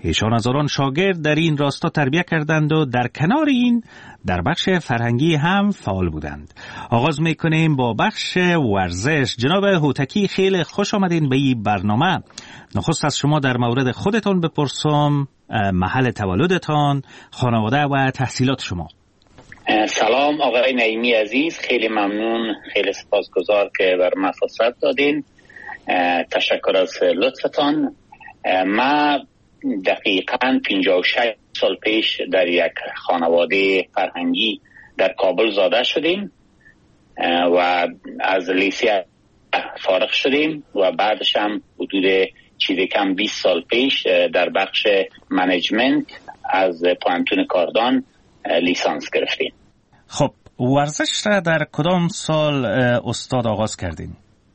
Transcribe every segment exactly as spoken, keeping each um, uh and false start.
ایشان هزاران شاگرد در این راستا تربیت کردند و در کنار این در بخش فرهنگی هم فعال بودند. آغاز میکنیم با بخش ورزش. جناب هوتکی خیلی خوش آمدین به این برنامه. نخست از شما در مورد خودتان بپرسم، محل تولدتان، خانواده و تحصیلات شما. سلام آقای نعیمی عزیز، خیلی ممنون، خیلی سپاسگزار که بر من فرصت دادین. تشکر از لطفتان. ما دقیقاً پنجاه و شش سال پیش در یک خانواده فرهنگی در کابل زاده شدیم و از لیسه فارغ شدیم و بعدش هم حدود چیزی کم بیست سال پیش در بخش منیجمنت از پوهنتون کاردان لیسانس گرفتیم. خب ورزش را در کدام سال استاد آغاز کردین؟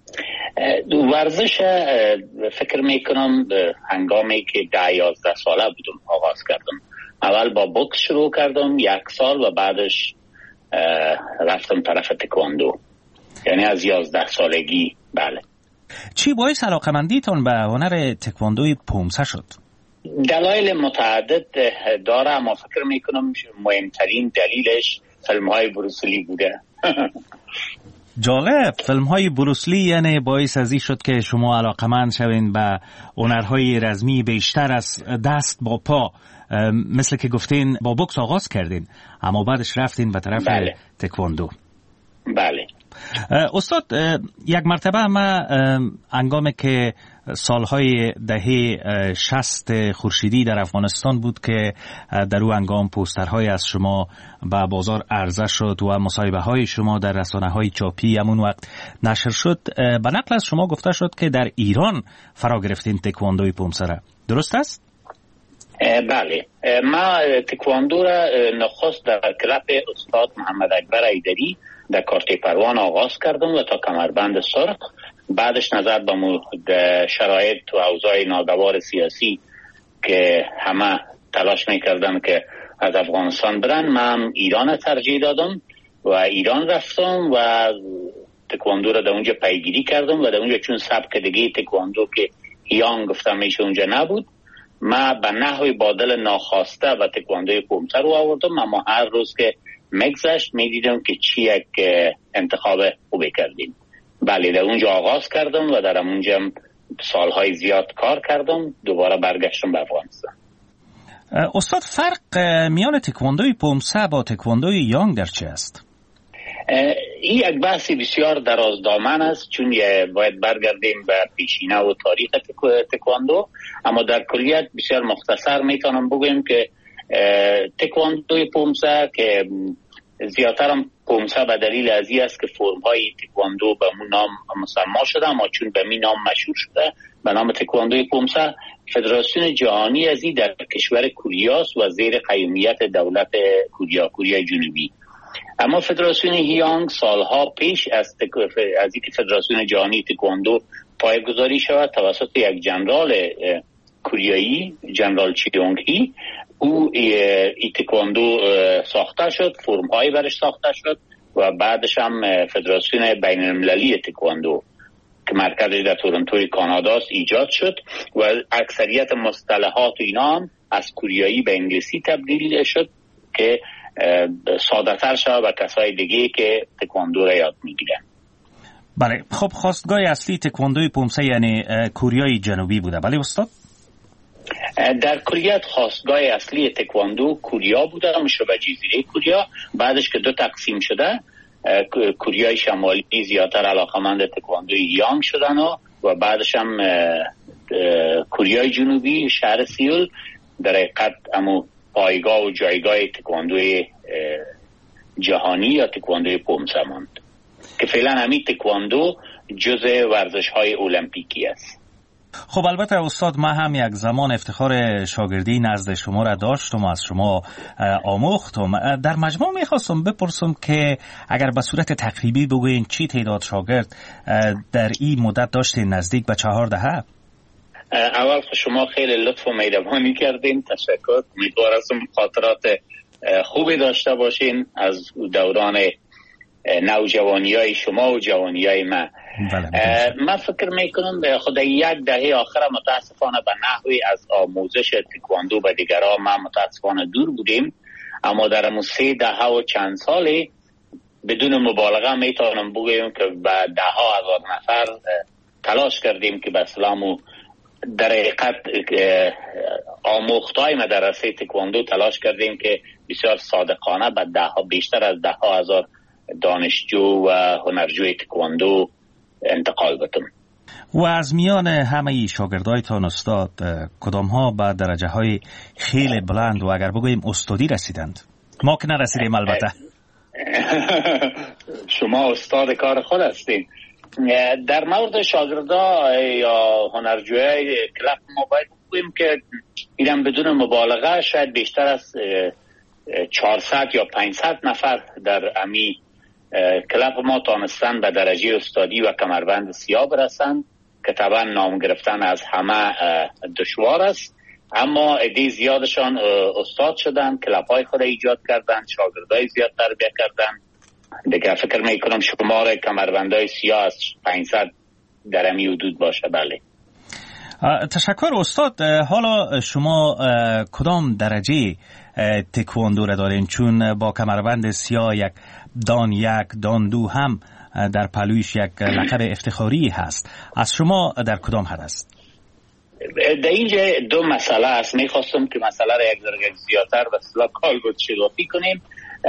ورزش فکر میکنم هنگامی که ده یازده ساله بودم آغاز کردم. اول با بوکس شروع کردم یک سال و بعدش رفتم طرف تکواندو، یعنی از یازده سالگی. بله. چی باعث علاقمندیتون به هنر تکواندوی پومسه شد؟ دلایل متعدد داره، اما فکر میکنم مهمترین دلیلش فیلم های بروسلی بوده. جالب. فیلم های بروسلی یعنی باعث ازی شد که شما علاقمند شوین به هنرهای رزمی بیشتر از دست با پا، مثل که گفتین با بوکس آغاز کردین اما بعدش رفتین به طرف بله. تکواندو. بله. استاد، یک مرتبه ما هنگامی که سالهای دهه شصت خورشیدی در افغانستان بود که در او هنگام پوسترهای از شما به بازار عرضه شد و مصاحبه های شما در رسانه های چاپی همون وقت نشر شد، به نقل از شما گفته شد که در ایران فرا گرفتین تکواندوی پومسه، درست است؟ بله. ما تکواندو را نخست در کلاب استاد محمد اکبر ایدری در کارت پروان آغاز کردم و تا کمربند سرخ. بعدش نظر به شرایط و اوضاع ناگوار سیاسی که همه تلاش میکردن که از افغانستان برن، من ایران ترجیح دادم و ایران رفتم و تکواندو را در اونجا پیگیری کردم و در اونجا چون سبک دیگه تکواندو که هیانگ گفتم میشه اونجا نبود، ما به نحوی بادل ناخواسته و تکواندوی پومسه رو آوردم، اما هر روز که مگذشت میدیدم که چی یک انتخاب خوبی کردیم. بله، در اونجا آغاز کردم و در اونجا سالهای زیاد کار کردم. دوباره برگشتم به افغانستان. استاد، فرق میان تکواندوی پومسه با تکواندوی یانگ در چه است؟ این یک بحثی بسیار درازدامن است، چون باید برگردیم به پیشینه و تاریخ تکواندو، اما در کلیت بسیار مختصر میتونم بگویم که تکواندوی پومسه که زیادتر هم پومسه به دلیل ازی است که فرم های تکواندو به مون نام مسما شده، اما چون به می نام مشهور شده به نام تکواندوی پومسه، فدراسیون جهانی ازی در کشور کوریاست و زیر قیومیت دولت کوریا کوریای جنوبی. اما فدراسیون هیانگ سالها پیش از تک... از اینکه فدراسیون جهانی تکواندو پایه‌گذاری شود توسط یک جنرال کوریایی، جنرال چیونگ هی، او ای تکواندو ساخته شد، فرم هایی برش ساخته شد و بعدش هم فدراسیون بین المللی تکواندو که مرکزش در تورنتوی کاناداست ایجاد شد و اکثریت مصطلحات اینا هم از کوریایی به انگلیسی تبدیل شد که ساده تر شد و کسای دیگه که تکواندو را یاد میگیرن. بله. خب خواستگاه اصلی تکواندوی پومسه یعنی کوریای جنوبی بوده، بله استاد؟ در کلیت خواستگاه اصلی تکواندو کوریا بوده، شبه جزیره کوریا. بعدش که دو تقسیم شده، کوریای شمالی زیادتر علاقمند تکواندوی یانگ شدن و, و بعدش هم کوریای جنوبی شهر سیول در حقیقت امو پایگاه و جایگاه تکواندوی جهانی یا تکواندوی پومسه ماند که فعلا همین تکواندو جزء ورزش های المپیکی است. خب البته استاد، ما هم یک زمان افتخار شاگردی نزد شما را داشتم و از شما آموختم. در مجموع میخواستم بپرسم که اگر به صورت تقریبی بگوین چی تعداد شاگرد در این مدت داشتین؟ نزدیک به چهار دهه. اول شما خیلی لطف و مهربانی کردین، تشکر. امیدوارم خاطرات خوبی داشته باشین از دوران نوجوانی های شما و جوانی های من. من فکر میکنم خود یک دهه آخر متاسفانه به نحوی از آموزش تکواندو به دیگران ما متاسفانه دور بودیم، اما در امون سه دهه و چند سالی بدون مبالغه میتونم بگویم که به ده ها هزار نفر تلاش کردیم که به اسلام در حقیقت آموختای مدرسه تکواندو تلاش کردیم که بسیار صادقانه به ده ها بیشتر از ده ها هزار دانشجو و هنرجوی تکواندو انتقال بدم. و از میان همه شاگردایتان استاد کدام ها به درجه های خیلی بلند و اگر بگوییم استادی رسیدند؟ ما که نرسیدیم البته. شما استاد کار خود هستید. در مورد شاگردا یا هنرجوی کلاب ما باید بگوییم که اینم بدون مبالغه شاید بیشتر از چهارصد یا پانصد نفر در امی کلاب ما تانستن به درجه استادی و کمربند سیاه برسند که طبعا نام گرفتن از همه دشوار است، اما عده زیادشان استاد شدن، کلاب های خود ایجاد کردن، شاگردای زیاد تربیت کردن. دیگه فکر میکنم شمار کمربندای سیاه از پانصد در امی حدود باشه. بله. تشکر استاد. حالا شما کدام درجه تکواندو را دارین؟ چون با کمربند سیاه یک دان یک دان دو هم در پلویش یک لقب افتخاری هست. از شما در کدام حد است؟ در اینجا دو مسئله است. میخواستم که مسئله را یک ذره زیادتر به اصطلاح کالبد شکافی کنیم.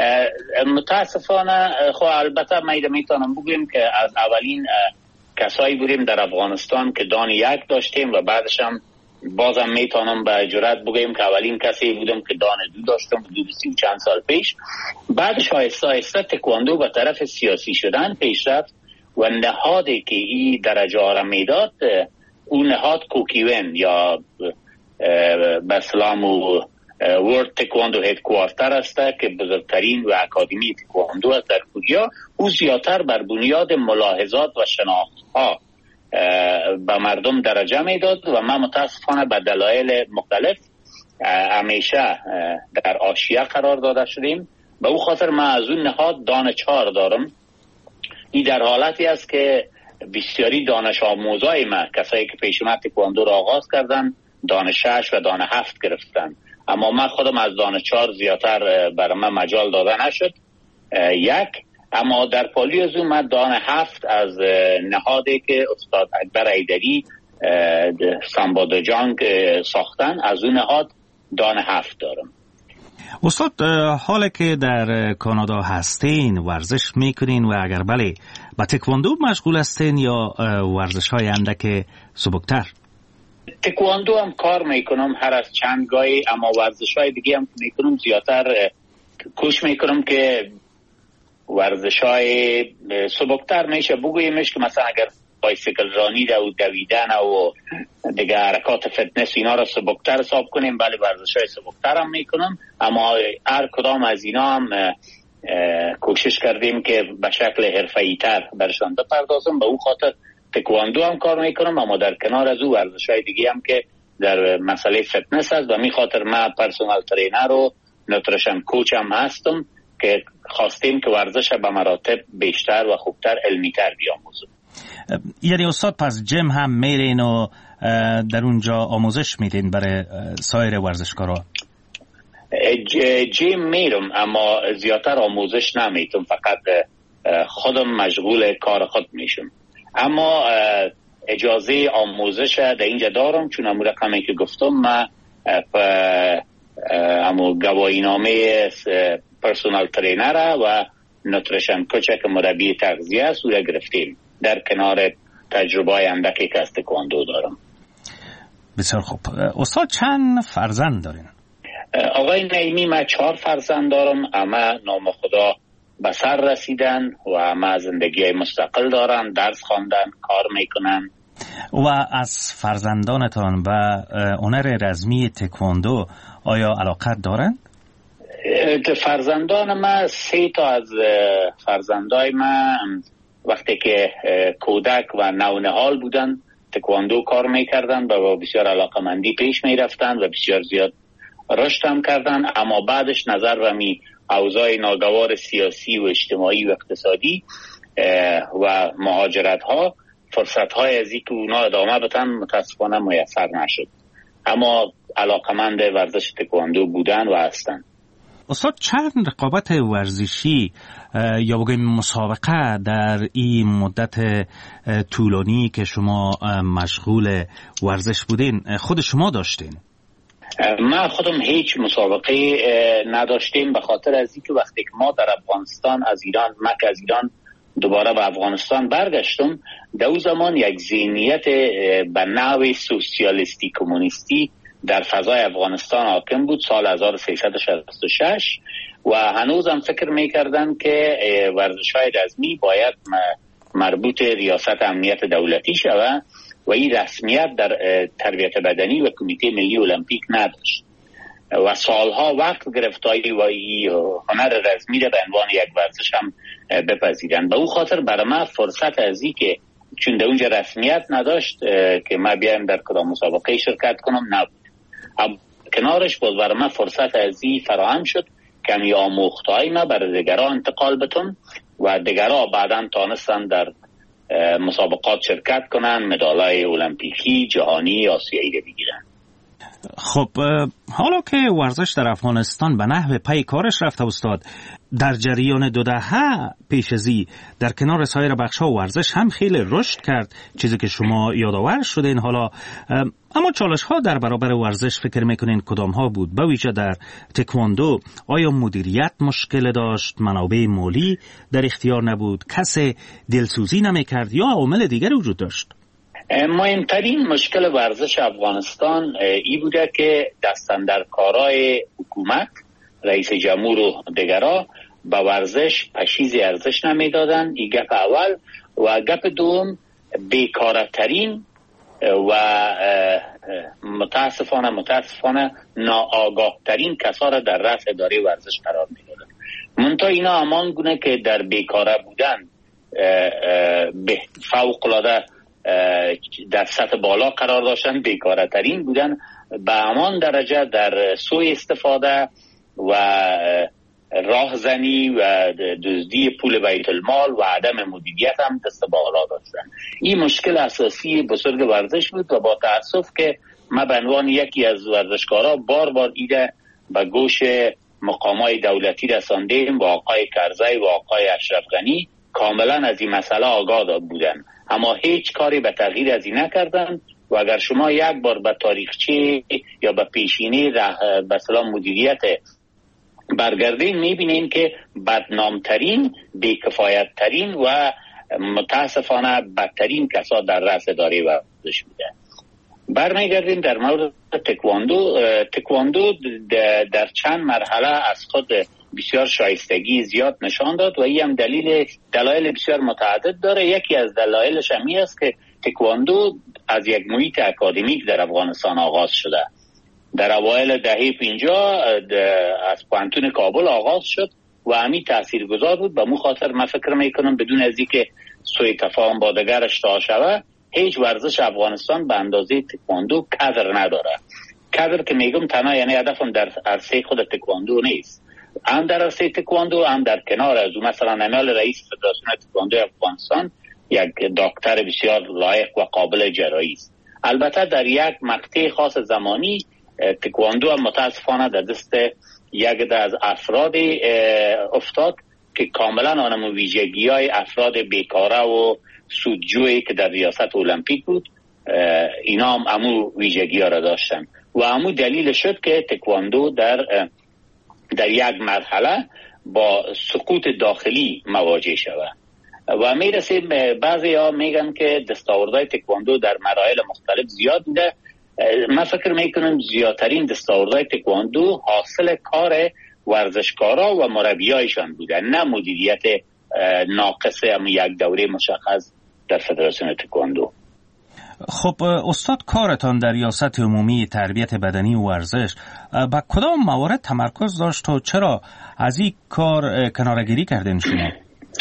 متاسفانه خب البته میده میتونم بگویم که از اولین کسایی بودیم در افغانستان که دان یک داشتیم و بعدش هم بازم میتونم به جرات بگویم که اولین کسی بودم که دان دو داشتم حدود سی و چند سال پیش. بعدش آهسته آهسته تکواندو به طرف سیاسی شدن پیش رفت و نهادی که این درجه ها را میداد اون نهاد کوکیون یا به اسلام و ورلد تکواندو هدکوارتر است که بزرگترین و اکادمی تکواندو است در کوریا. او زیادتر بر بنیاد ملاحظات و شناخت‌ها به مردم درجه میداد و ما متاسفانه به دلایل مختلف همیشه در حاشیه قرار داده شدیم. به او خاطر ما از اون نهاد دان چهار دارم. این در حالتی است که بسیاری دانش آموزای ما، کسایی که پیشونه تکواندو را آغاز کردن، دان شش و دان هفت گرفتن، اما من خودم از دان چهار زیادتر برای من مجال داده نشد یک. اما در پالی از اون من دان هفت از نهادی که استاد اکبر ایدری سامبادا جانگ ساختن، از اون نهاد دان هفت دارم. استاد حالا که در کانادا هستین ورزش میکنین و اگر بله با تکواندو مشغول هستین یا ورزش های اندک سبکتر؟ تکواندو هم کار میکنم هر از چند گاهی، اما ورزش های دیگه هم میکنم زیادتر کوشش میکنم که ورزش های سبکتر میشه بگویمش که مثلا اگر بایسیکل رانی و دویدن و دیگه حرکات فتنس اینا را سبکتر حساب کنیم، بله ورزش های سبکتر هم میکنم، اما هر کدام از اینا هم کوشش کردیم که به شکل حرفه‌ای تر برشان بپردازم. به اون خاطر تکواندو هم کار میکنم، اما در کنار از او ورزش های دیگه هم که در مسئله فتنس هست و می خاطر من پرسونال ترینر و نوتریشن کوچ هم هستم که خواستیم که ورزش به مراتب بیشتر و خوبتر علمیتر بیاموزم. یعنی استاد پس جیم هم میرین و در اونجا آموزش میدین برای سایر ورزشکارا؟ جیم میرم اما زیادتر آموزش نمیتونم، فقط خودم مشغول کار خود میشم. اما اجازه آموزش در اینجا دارم، چون امو رقمی که گفتم ما امو گواهی نامه پرسونال ترینر و نوتریشن کوچ که مربی تغذیه است او را گرفتیم در کنار تجربه اندکی که از تکواندو دارم. بسیار خوب. استاد چند فرزند دارین؟ آقای نعیمی من چهار فرزند دارم، اما نام خدا به سر رسیدن و اما زندگی مستقل دارن، درس خواندن، کار میکنن. و از فرزندانتان به هنر رزمی تکواندو آیا علاقت دارن؟ فرزندان ما سه تا از فرزندای ما وقتی که کودک و نونهال بودن تکواندو کار میکردن و بسیار علاقمندی پیش میرفتن و بسیار زیاد رشد هم کردن، اما بعدش نظر و می اوضاع ناگوار سیاسی و اجتماعی و اقتصادی و مهاجرت ها فرصت های از اینکه اونا ادامه بدن متاسفانه میسر نشد، اما علاقمند ورزش تکواندو بودن و هستن. استاد چند رقابت ورزشی یا بگیم مسابقه در این مدت طولانی که شما مشغول ورزش بودین خود شما داشتین؟ ما خودم هیچ مسابقه نداشتیم، به خاطر از اینکه وقتی که ما در افغانستان از ایران ما که از ایران دوباره به افغانستان برگشتم، در اون زمان یک ذهنیت به نوع سوسیالیستی کمونیستی در فضای افغانستان حاکم بود سال هزار و سیصد و شصت و شش و هنوزم فکر میکردن که ورزش‌های رزمی باید مربوط ریاست امنیت دولتی شود و این رسمیت در تربیت بدنی و کمیته ملی المپیک نداشت و سالها وقت گرفتایی و این هنر رزمی را به عنوان یک ورزش هم بپذیرن. به اون خاطر برای من فرصت از این که چون در اونجا رسمیت نداشت که ما بیایم در کدام مسابقه شرکت کنم نبود. کنارش باز برای من فرصت از این فراهم شد که می آموختهای ما برای دیگران انتقال بتون و دیگران بعدا تانستن در مسابقات شرکت کنن، مدالای المپیکی، جهانی، آسیایی رو بگیرن. خب حالا که ورزش در افغانستان به نحو پی کارش رفته استاد، در جریان دو دهه پیش ازی در کنار سایر بخش‌ها ورزش هم خیلی رشد کرد، چیزی که شما یادآور شدین. حالا اما چالش‌ها در برابر ورزش فکر میکنین کدام ها بود؟ به ویژه در تکواندو آیا مدیریت مشکل داشت، منابع مالی در اختیار نبود، کسی دلسوزی نمیکرد یا عوامل دیگر وجود داشت؟ مهمترین مشکل ورزش افغانستان ای بوده که دستاندرکارای حکومت، رئیس جمهور و دیگران به ورزش پشیز ارزش نمیدادن. این گپ اول. و گپ دوم، بیکارترین و متاسفانه متاسفانه ناآگاهترین کسا را در رأس اداره ورزش قرار میدادن. منتها اینا همان گونه که در بیکاره بودن به فوق العاده در سطح بالا قرار داشتن، بیکاره ترین بودن به همان درجه در سوء استفاده و راهزنی و دزدی پول بیت المال و عدم مدیریت هم دست بالا داشتن. این مشکل اساسی بزرگ ورزش بود و با تأسف که ما به عنوان یکی از ورزشکارا بار بار ایده به گوش مقامات دولتی رساندیم و آقای کرزی و آقای اشرف غنی کاملا از این مسئله آگاه بودن، اما هیچ کاری به تغییر از این نکردن. و اگر شما یک بار به تاریخچه یا به پیشینه به سلام مدیریت برگردین میبینین که بدنامترین، بیکفایتترین و متاسفانه بدترین کسا در رأس اداره ورزش بوده. برمیگردیم در مورد تکواندو. تکواندو در چند مرحله از خود بسیار شایستگی زیاد نشان داد و این هم دلیل دلایل بسیار متعدد داره. یکی از دلایلش هم این است که تکواندو از یک محیط اکادمیک در افغانستان آغاز شده. در اوایل دهه پنجاه از پوهنتون کابل آغاز شد و همین تاثیرگذار بود. به مو خاطر من فکر میکنم بدون از اینکه سوء تفاهم با دیگرش تا شود، هیچ ورزش افغانستان به اندازه تکواندو کادر نداره. کادر که میگم تنها یعنی هدفم در عرصه خود تکواندو نیست، هم در عرصه تکواندو هم در کنار از اون. مثلا نمال رئیس فدراسیون تکواندو افغانستان یک دکتر بسیار لایق و قابل جراحی است. البته در یک مقطع خاص زمانی تکواندو هم متاسفانه در دست یک از افراد افتاد که کاملا آنم ویژگی های افراد بیکاره و سودجویی که در ریاست المپیک بود اینا هم امو ویژگی ها را داشتن و امو دلیل شد که تکواندو در در یک مرحله با سقوط داخلی مواجه شود. و میرسیم بعضی ها میگن که دستاوردهای تکواندو در مراحل مختلف زیاد بوده. من فکر میکنم زیادترین دستاوردهای تکواندو حاصل کار ورزشکارا و مربیایشان بوده، نه مدیریت ناقص هم یک دوره مشخص در فدراسیون تکواندو. خب استاد، کارتان در ریاست عمومی تربیت بدنی و ورزش با کدام موارد تمرکز داشت و چرا از این کار کناره‌گیری کردین شما؟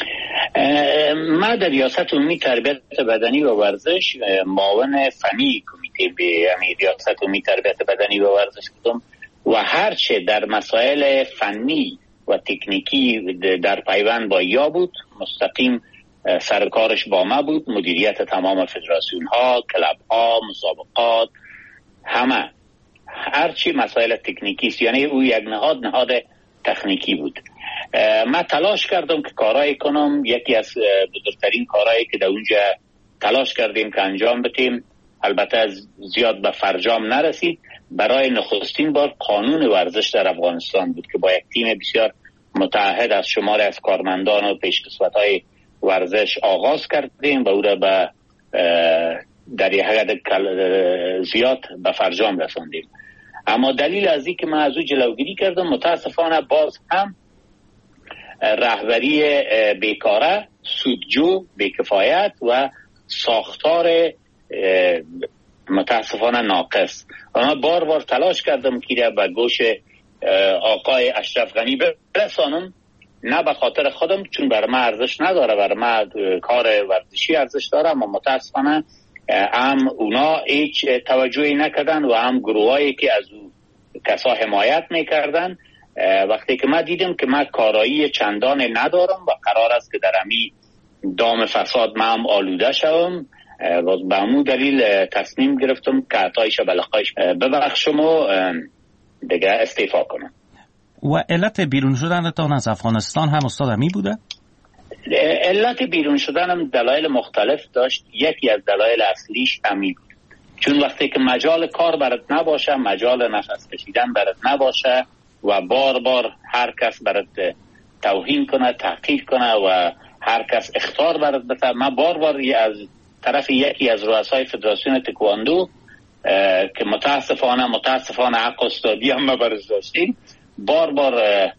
ما در ریاست عمومی تربیت بدنی و ورزش معاون فنی کمیته به ریاست عمومی تربیت بدنی و ورزش بودم و هرچه در مسائل فنی و تکنیکی در پیوند با یا بود. مستقیم سرکارش با ما بود. مدیریت تمام فدراسیون ها، کلاب ها، مسابقات، همه هرچی مسائل تکنیکی است، یعنی او یک نهاد نهاد تکنیکی بود. من تلاش کردم که کارایی کنم. یکی از بزرگترین کارهایی که در اونجا تلاش کردیم که انجام بدیم، البته زیاد به فرجام نرسید، برای نخستین بار قانون ورزش در افغانستان بود که با یک تیم بسیار متعهد از شمار از کارمندان و پیشکسوت‌های ورزش آغاز کردیم و او را به در یک حد زیاد به فرجام رساندیم. اما دلیل از این که من از او جلوگیری کردم، متاسفانه باز هم رهبری بیکاره، سودجو، بیکفایت و ساختار متاسفانه ناقص. و من بار بار تلاش کردم که به گوش آقای اشرف غنی برسانم، نه به خاطر خودم چون بر من ارزش نداره، بر من کار ورزشی ارزش داره، اما متاسفانه هم اونا هیچ توجهی نکردن و هم گروهایی که از او کسا حمایت میکردن. وقتی که من دیدم که من کارایی چندان ندارم و قرار است که در امی دام فساد من هم آلوده شوم، و به همون دلیل تصمیم گرفتم که عطایش بلقایش ببخشم و دیگه استعفا کنم. و علت بیرون شدنتان از افغانستان هم استاد امی بوده؟ علت بیرون شدنم دلایل مختلف داشت. یکی از دلایل اصلیش امی بود، چون وقتی که مجال کار برات نباشه، مجال نفس کشیدن برات نباشه و بار بار هر کس برات توهین کنه، تحقیر کنه و هر کس اخطار برات بده. من بار بار از طرف یکی از رؤسای فدراسیون تکواندو که متاسفانه متاسفانه حق استادی هم برش داشتیم، بار بار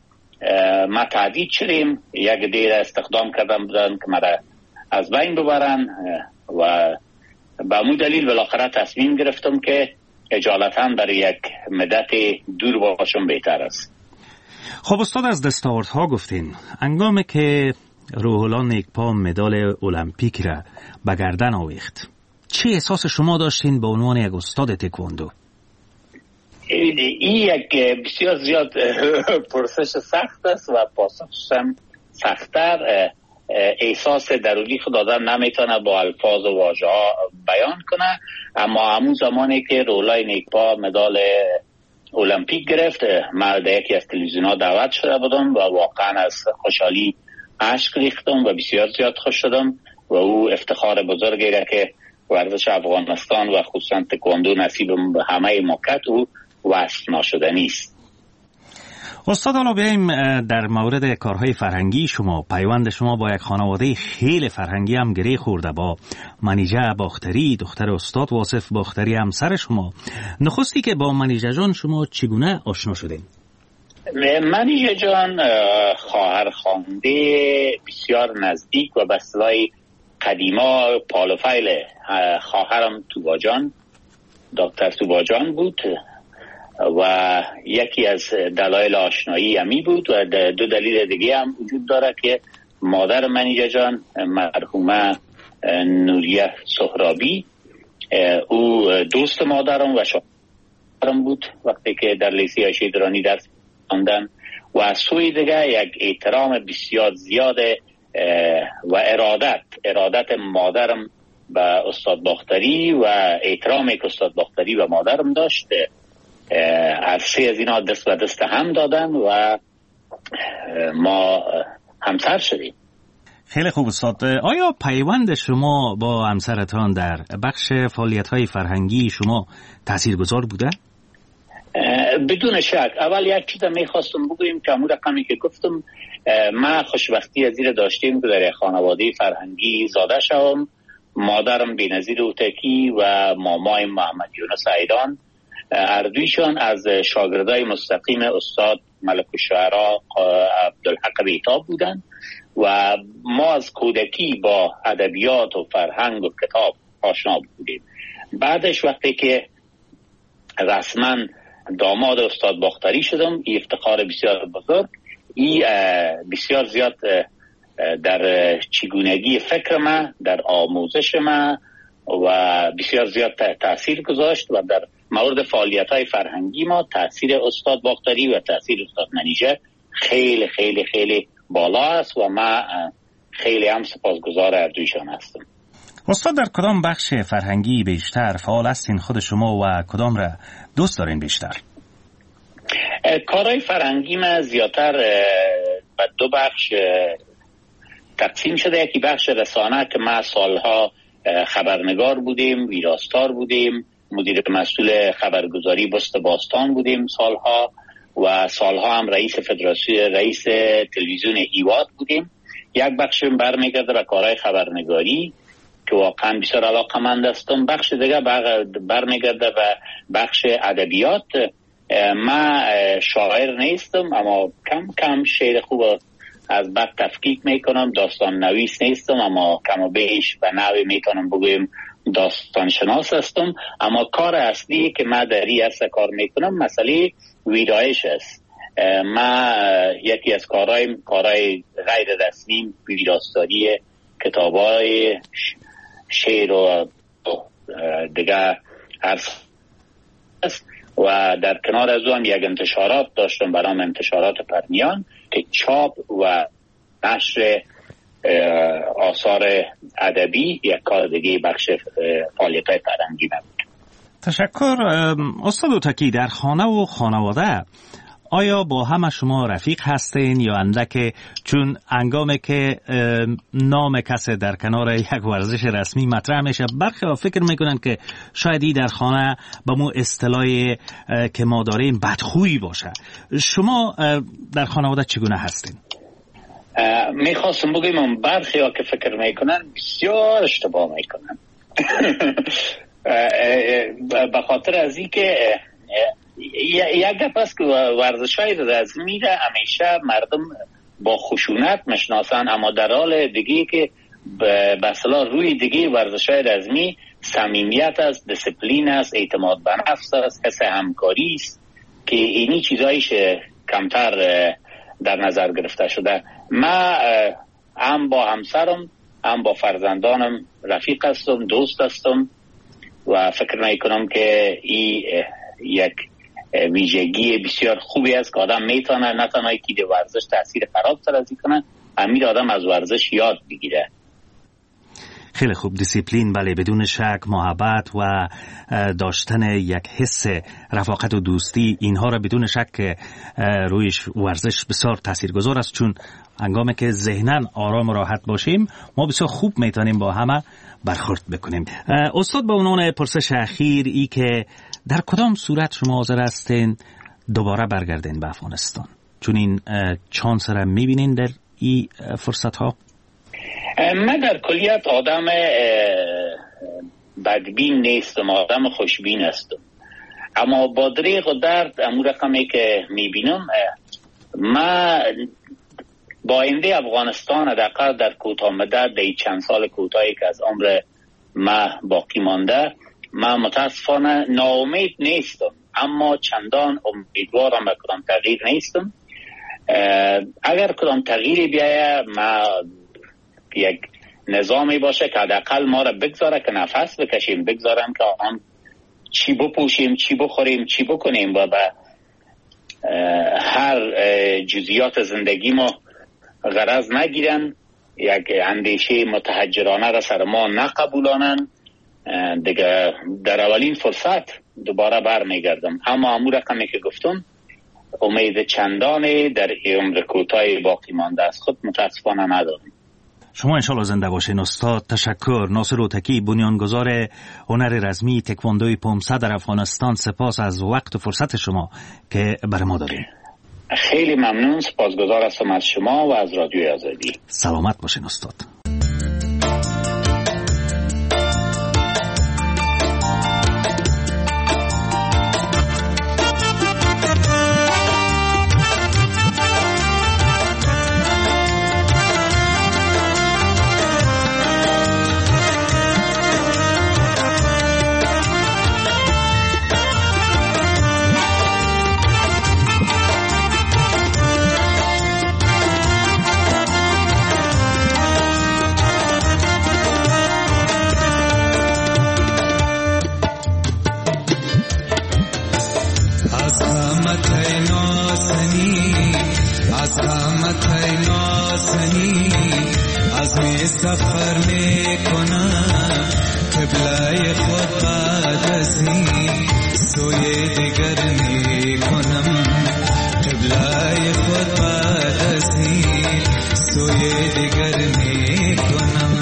ما تهدید شدیم. یک دیر استخدام کردن بودن که مرا از بین ببرن و به همون دلیل بالاخره تصمیم گرفتم که اجالتا برای یک مدت دور باشم بهتر است. خب استاد، از دستاوردها گفتین. انگامی که روح الله نیکپا مدال المپیک را به گردن آویخت، چه احساس شما داشتین به عنوان یک استاد تکواندو؟ این یک بسیار زیاد پرسش سخت است و پاسخش هم سخت‌تر. احساس درونی خود آدم نمیتونه با الفاظ و واژه ها بیان کنه. اما همون زمانی که رولای نیکپا مدال المپیک گرفت، من در یکی از تلویزیون ها دعوت شده بودم و واقعا از خوشحالی اشک ریختم و بسیار زیاد خوش شدم و او افتخار بزرگی را که ورزش افغانستان و خصوصا تکواندو نصیب همه مملکت او وصف ناشدنی است. استاد، حالا بیاییم در مورد کارهای فرهنگی شما. پیوند شما با یک خانواده خیلی فرهنگی هم گره خورده، با منیژه باختری، دختر استاد واصف باختری، همسر شما. نخستی که با منیژه جان شما چگونه آشنا شدین؟ منیژه جان خواهر خوانده بسیار نزدیک و به اصطلاح قدیما پالوفیل خواهرم توباجان، دکتر توباجان بود و یکی از دلایل آشنایی امی بود. و دو دلیل دیگه هم وجود داره که مادر منیژه جان مرحومه نوریه سهرابی، او دوست مادرم و شوهرم بود وقتی که در لیسه عایشه درانی درس خواندن، و از سوی دیگه یک احترام بسیار زیاد و ارادت ارادت مادرم به استاد باختری و احترامی که استاد باختری و مادرم داشت، از سه از اینا دست به دست هم دادن و ما همسر شدیم. خیلی خوب استاد. آیا پیوند شما با همسرتان در بخش فعالیت‌های فرهنگی شما تاثیرگذار بوده؟ بدون شک. اول یک چیز میخواستم بگویم که همون رقمی که گفتم، ما خوشبختی از این داشتیم که در خانواده فرهنگی زاده شدم. مادرم بی‌نظیر اوتکی و مامای محمد یونس ایدان، اردویشان از شاگردای مستقیم استاد ملک الشعرا عبدالحق بیتاب بودند و ما از کودکی با ادبیات و فرهنگ و کتاب آشنا بودیم. بعدش وقتی که رسما داماد استاد باختری شدم، این افتخار بسیار بزرگ، این بسیار زیاد در چگونگی فکر من، در آموزش من و بسیار زیاد تأثیر گذاشت و در مورد فعالیت‌های فرهنگی ما تأثیر استاد باختری و تأثیر استاد منیژه خیلی خیلی خیلی بالا است و من خیلی هم سپاسگزار اردویشان هستم. استاد در کدام بخش فرهنگی بیشتر فعال هستین خود شما و کدام را دوست دارین بیشتر؟ کارهای فرهنگی من زیادتر به دو بخش تقسیم شده. یکی بخش رسانه که ما سالها خبرنگار بودیم، ویراستار بودیم، مدیر مسئول خبرگزاری بست باستان بودیم سالها و سالها هم رئیس فدراسیون رئیس تلویزیون ایواد بودیم. یک بخش برمیگرده به کارهای خبرنگاری که واقعا بسیار علاقه‌مند هستم. بخش دیگه برمیگرده به بخش ادبیات. من شاعر نیستم اما کم کم شعر خوب از بعد تفکیک میکنم. داستان نویس نیستم اما کم و بیش به نوی میتونم بگویم داستان شناس هستم. اما کار اصلی که من در این عرصه کار میکنم مسئله ویرایش است. من یکی از کارهای کارهای غیر رسمی ویراستاری کتابای شعر و دیگه عرض است و در کنار از اون یک انتشارات داشتم برام انتشارات پرنیان که چاپ و نشر آثار ادبی یک کار دیگه بخش فعالیت‌های فرهنگی نبود. تشکر. استاد اوتاکی، در خانه و خانواده آیا با همه شما رفیق هستین یا اندک؟ چون انگامی که نام کسی در کنار یک ورزش رسمی مطرح میشه برخی ها فکر میکنن که شاید ای در خانه با مو اصطلاحی که ما داریم بدخویی باشه. شما در خانواده چگونه هستین؟ میخواستم بگیم برخی ها که فکر میکنن بسیار اشتباه میکنن به خاطر از این که یک گپ است که ورزش‌های رزمی را همیشه مردم با خشونت میشناسن، اما در حال دیگه که به اصطلاح روی دیگه ورزش‌های رزمی صمیمیت است، دیسپلین است، اعتماد به نفس است، حس همکاری است که اینی چیزایش کمتر در نظر گرفته شده. من هم با همسرم هم با فرزندانم رفیق هستم، دوست هستم و فکر میکنم که این یک ویژگی بسیار خوبی است که آدم میتونه نه تنها که ورزش تاثیر خراب سازی کنه، همین آدم از ورزش یاد بگیره. خیلی خوب. دیسیپلین، بله، بدون شک محبت و داشتن یک حس رفاقت و دوستی، اینها را بدون شک روی ورزش بسیار تاثیرگذار است، چون هنگامی که ذهناً آرام و راحت باشیم ما بسیار خوب میتونیم با همه برخورد بکنیم. استاد، به عنوان پرسش اخیر ای که در کدام صورت شما حاضر هستین دوباره برگردین به افغانستان؟ چون این چانس را میبینین در این فرصت ها؟ من در کلیت آدم بدبین نیستم، آدم خوشبین هستم، اما با دریغ و درد امو رقمی که میبینم من با آینده افغانستان حداقل در کوتاه مدت در چند سال کوتاهی که از عمر من باقی مانده من متاسفانه ناامید نیستم، اما چندان امیدوارم به کدام تغییر نیستم. اگر کدام تغییری بیایه ما یک نظامی باشه که حداقل ما را بگذاره که نفس بکشیم، بگذارم که آن چی بپوشیم، چی بخوریم، چی بکنیم و به هر جزئیات زندگی ما غرض نگیرن، یک اندیشه متحجرانه را سر ما نقبولانن، دیگه در اولین فرصت دوباره بر میگردم. اما امور رقمی که گفتم امید چندانی در عمر کوتاه باقی مانده از خود متاسفانه ندارم. شما انشالله زنده باشین استاد. تشکر. ناصر اوتکی، بنیانگذار هنر رزمی تکواندوی پومسه در افغانستان، سپاس از وقت و فرصت شما که برای ما دارین. خیلی ممنون، سپاسگزار هستم از شما و از رادیوی آزادی. سلامت باشین استاد. از قامت نازنی عزم سفر میکنم قبله خود بعد از این سوی دیگر میکنم قبله خود بعد از این سوی دیگر میکنم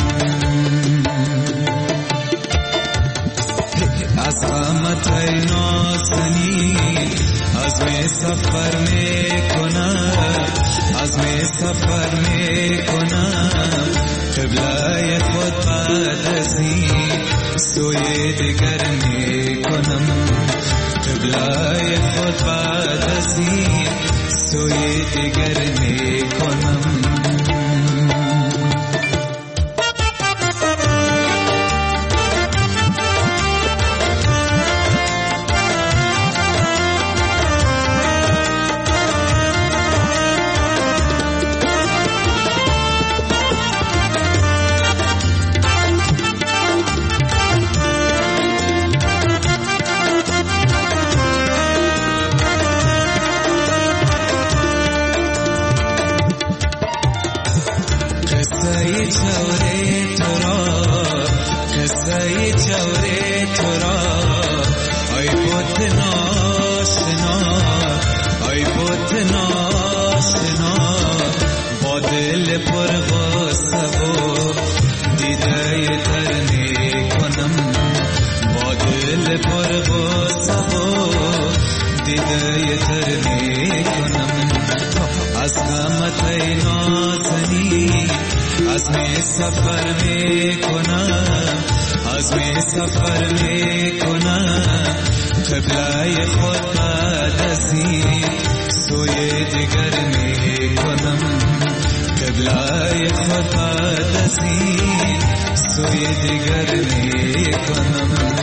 از قامت نازنی عزم سفر میکنم عزم سفر میکنم قبله خود بعد از این سوی دیگر میکنم قبله خود بعد از این سوی دیگر میکنم سفر میکنم عزم سفر میکنم قبله خود بعد از این سوی دیگر میکنم قبله خود بعد از این سوی دیگر میکنم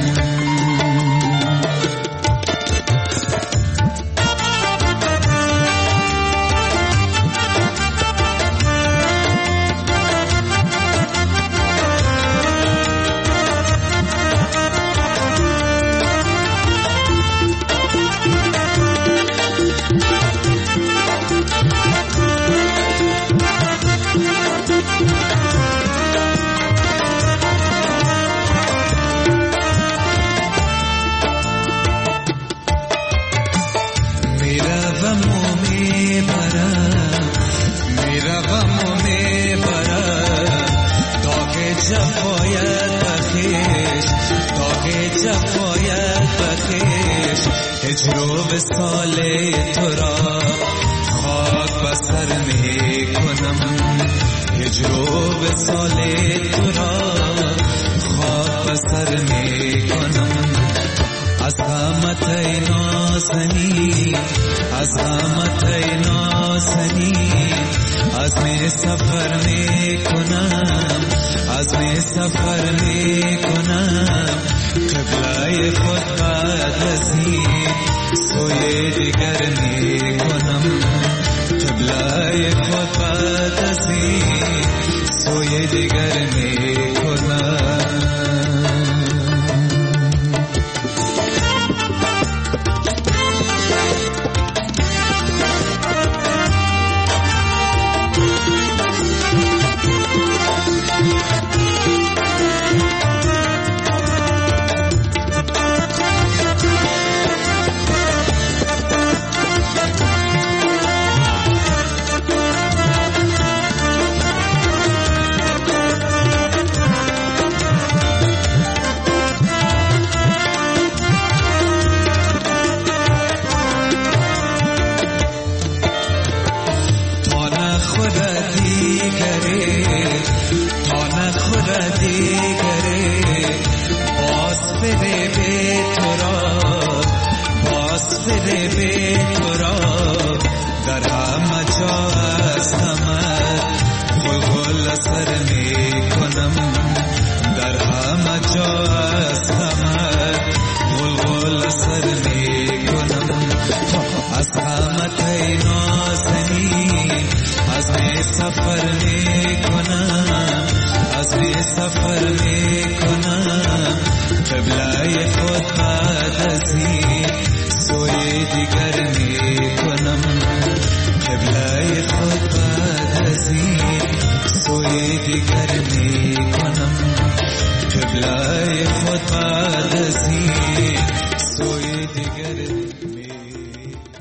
هجرو سال تو را خاک بسر می کنم هجرو سال تو را خاک بسر می کنم از قامت نازنی از قامت نازنی عزم سفر می کنم عزم سفر می کنم قبله خود بعد از این سوی دیگر می کنم قبله خود بعد از این سوی دیگر می کنم سفر می کنم از سفر می